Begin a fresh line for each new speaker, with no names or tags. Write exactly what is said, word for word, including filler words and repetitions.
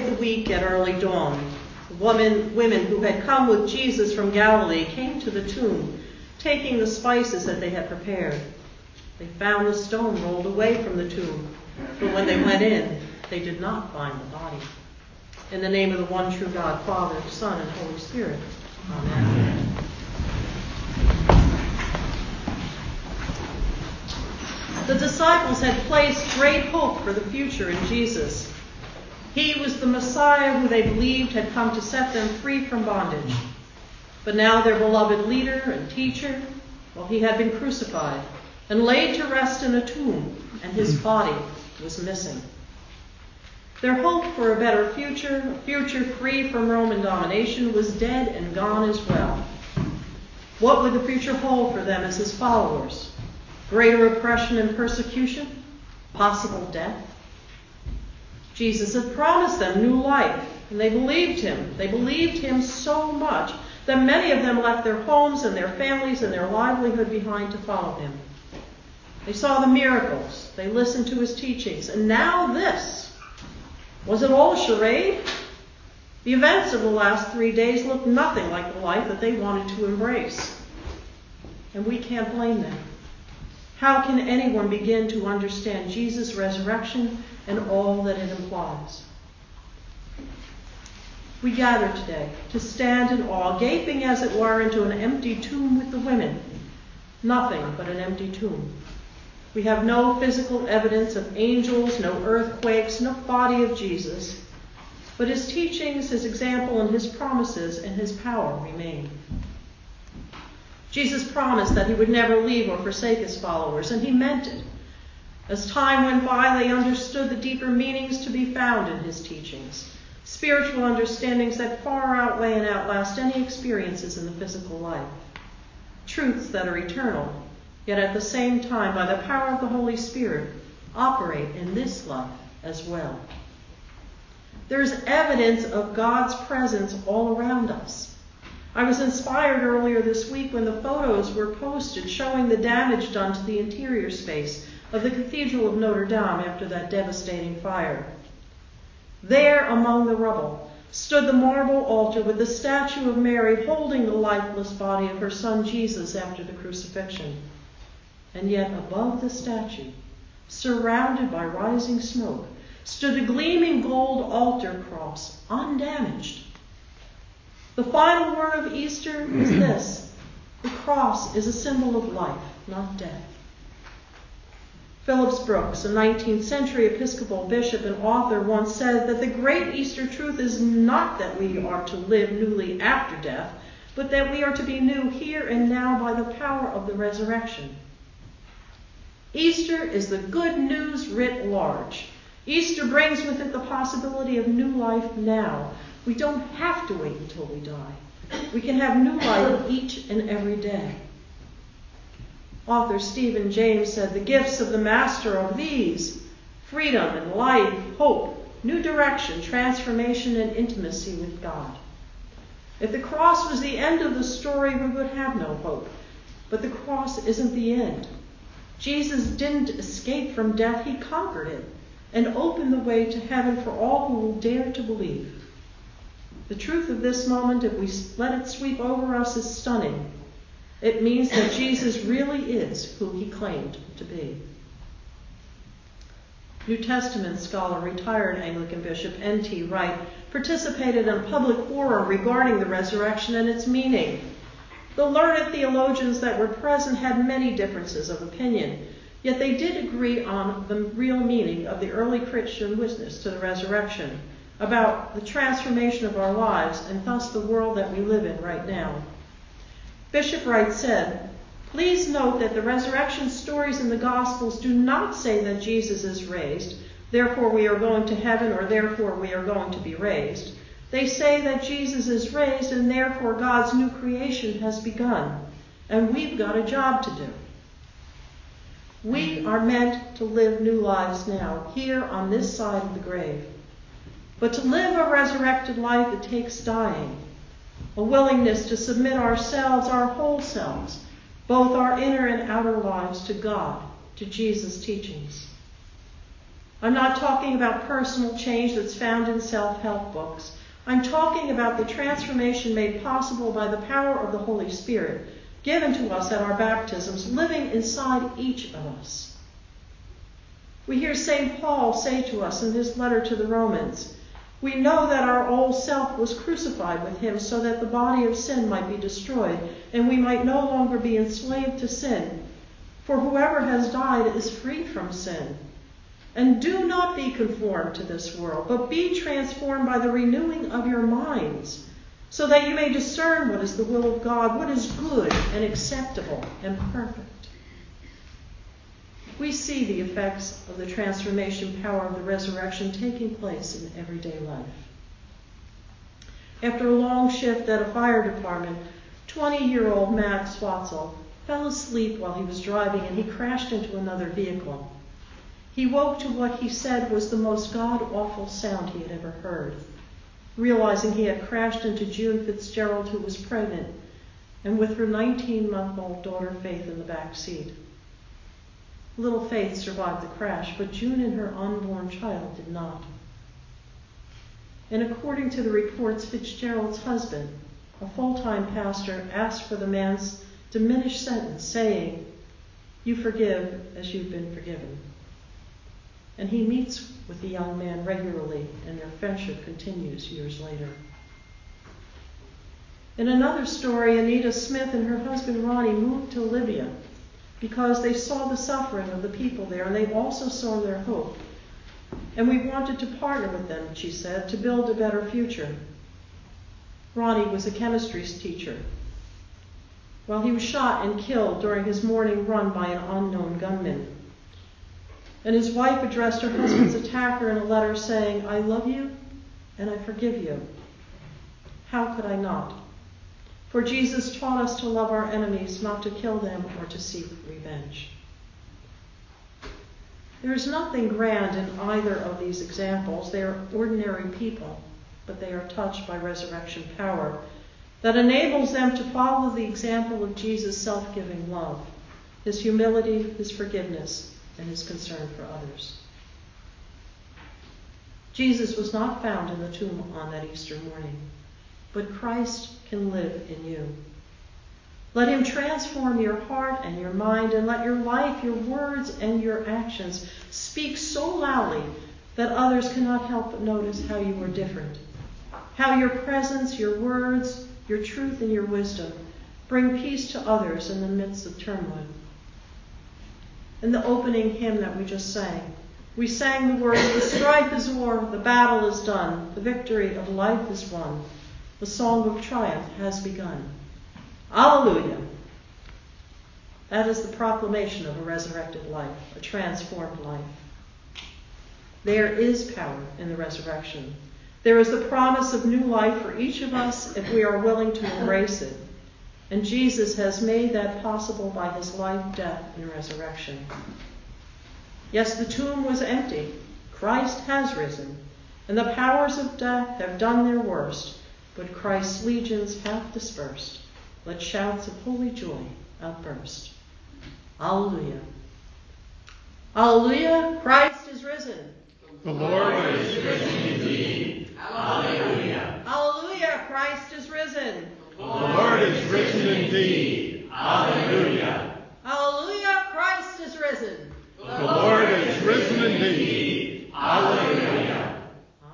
of the week at early dawn, the women, women who had come with Jesus from Galilee came to the tomb, taking the spices that they had prepared. They found the stone rolled away from the tomb, but when they went in, they did not find the body. In the name of the one true God, Father, Son, and Holy Spirit. Amen. The disciples had placed great hope for the future in Jesus. He was the Messiah who they believed had come to set them free from bondage. But now their beloved leader and teacher, well, he had been crucified and laid to rest in a tomb, and his body was missing. Their hope for a better future, a future free from Roman domination, was dead and gone as well. What would the future hold for them as his followers? Greater oppression and persecution? Possible death? Jesus had promised them new life, and they believed him. They believed him so much that many of them left their homes and their families and their livelihood behind to follow him. They saw the miracles. They listened to his teachings. And now this. Was it all a charade? The events of the last three days looked nothing like the life that they wanted to embrace. And we can't blame them. How can anyone begin to understand Jesus' resurrection and all that it implies? We gather today to stand in awe, gaping as it were into an empty tomb with the women. Nothing but an empty tomb. We have no physical evidence of angels, no earthquakes, no body of Jesus. But his teachings, his example, and his promises and his power remain. Jesus promised that he would never leave or forsake his followers, and he meant it. As time went by, they understood the deeper meanings to be found in his teachings, spiritual understandings that far outweigh and outlast any experiences in the physical life, truths that are eternal, yet at the same time, by the power of the Holy Spirit, operate in this life as well. There's evidence of God's presence all around us. I was inspired earlier this week when the photos were posted showing the damage done to the interior space of the Cathedral of Notre Dame after that devastating fire. There, among the rubble, stood the marble altar with the statue of Mary holding the lifeless body of her son Jesus after the crucifixion. And yet above the statue, surrounded by rising smoke, stood the gleaming gold altar cross, undamaged. The final word of Easter is this: the cross is a symbol of life, not death. Phillips Brooks, a nineteenth century Episcopal bishop and author, once said that the great Easter truth is not that we are to live newly after death, but that we are to be new here and now by the power of the resurrection. Easter is the good news writ large. Easter brings with it the possibility of new life now. We don't have to wait until we die. We can have new life each and every day. Author Stephen James said, the gifts of the Master are these: freedom and life, hope, new direction, transformation, and intimacy with God. If the cross was the end of the story, we would have no hope. But the cross isn't the end. Jesus didn't escape from death. He conquered it and opened the way to heaven for all who will dare to believe. The truth of this moment, if we let it sweep over us, is stunning. It means that Jesus really is who he claimed to be. New Testament scholar, retired Anglican Bishop N T Wright, participated in a public forum regarding the resurrection and its meaning. The learned theologians that were present had many differences of opinion, yet they did agree on the real meaning of the early Christian witness to the resurrection, about the transformation of our lives and thus the world that we live in right now. Bishop Wright said, please note that the resurrection stories in the Gospels do not say that Jesus is raised, therefore we are going to heaven, or therefore we are going to be raised. They say that Jesus is raised and therefore God's new creation has begun, and we've got a job to do. We are meant to live new lives now, here on this side of the grave. But to live a resurrected life, it takes dying, a willingness to submit ourselves, our whole selves, both our inner and outer lives, to God, to Jesus' teachings. I'm not talking about personal change that's found in self-help books. I'm talking about the transformation made possible by the power of the Holy Spirit, given to us at our baptisms, living inside each of us. We hear Saint Paul say to us in his letter to the Romans, "We know that our old self was crucified with him so that the body of sin might be destroyed, and we might no longer be enslaved to sin. For whoever has died is free from sin. And do not be conformed to this world, but be transformed by the renewing of your minds, so that you may discern what is the will of God, what is good and acceptable and perfect." We see the effects of the transformation power of the resurrection taking place in everyday life. After a long shift at a fire department, twenty-year-old Matt Swatzel fell asleep while he was driving and he crashed into another vehicle. He woke to what he said was the most god-awful sound he had ever heard, realizing he had crashed into June Fitzgerald, who was pregnant, and with her nineteen-month-old daughter Faith in the back seat. Little Faith survived the crash, but June and her unborn child did not. And according to the reports, Fitzgerald's husband, a full-time pastor, asked for the man's diminished sentence, saying, "You forgive as you've been forgiven." And he meets with the young man regularly, and their friendship continues years later. In another story, Anita Smith and her husband Ronnie moved to Libya because they saw the suffering of the people there, and they also saw their hope. And we wanted to partner with them, she said, to build a better future. Ronnie was a chemistry teacher. Well, he was shot and killed during his morning run by an unknown gunman. And his wife addressed her husband's attacker in a letter saying, "I love you and I forgive you. How could I not? For Jesus taught us to love our enemies, not to kill them or to seek revenge." There is nothing grand in either of these examples. They are ordinary people, but they are touched by resurrection power that enables them to follow the example of Jesus' self-giving love, his humility, his forgiveness, and his concern for others. Jesus was not found in the tomb on that Easter morning, but Christ can live in you. Let him transform your heart and your mind, and let your life, your words, and your actions speak so loudly that others cannot help but notice how you are different, how your presence, your words, your truth, and your wisdom bring peace to others in the midst of turmoil. In the opening hymn that we just sang, we sang the words, "The strife is o'er, the battle is done, the victory of life is won, the song of triumph has begun. Alleluia." That is the proclamation of a resurrected life, a transformed life. There is power in the resurrection. There is the promise of new life for each of us if we are willing to embrace it. And Jesus has made that possible by his life, death, and resurrection. Yes, the tomb was empty. Christ has risen, and the powers of death have done their worst, but Christ's legions have dispersed. Let shouts of holy joy outburst. Alleluia. Alleluia, Christ is risen.
The Lord is risen indeed. Alleluia.
Alleluia, Christ is risen.
The Lord is risen indeed. Alleluia.